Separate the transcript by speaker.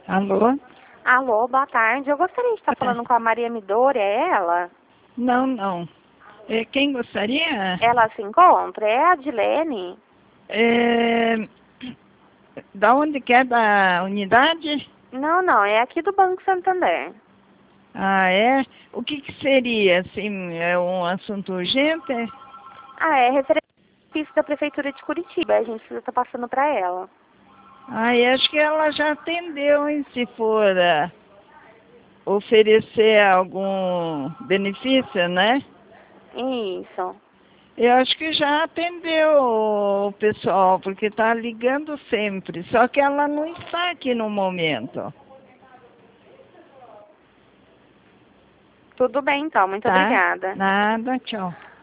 Speaker 1: Alô?
Speaker 2: Alô, boa tarde. Eu gostaria de estar falando com a Maria Midori, é ela?
Speaker 1: Não, não. Quem gostaria?
Speaker 2: Ela se encontra? É a Adilene?
Speaker 1: É, da onde que é? Da unidade?
Speaker 2: Não, não, é aqui do Banco Santander.
Speaker 1: Ah, é? O que que seria? Assim, é um assunto urgente?
Speaker 2: Ah, é referente ao ofício da Prefeitura de Curitiba. A gente precisa estar passando para ela.
Speaker 1: Ah, acho que ela já atendeu, hein? Se for oferecer algum benefício, né?
Speaker 2: Isso.
Speaker 1: Eu acho que já atendeu o pessoal, porque está ligando sempre. Só que ela não está aqui no momento.
Speaker 2: Tudo bem, então. Muito
Speaker 1: Tá?
Speaker 2: obrigada.
Speaker 1: Nada, tchau.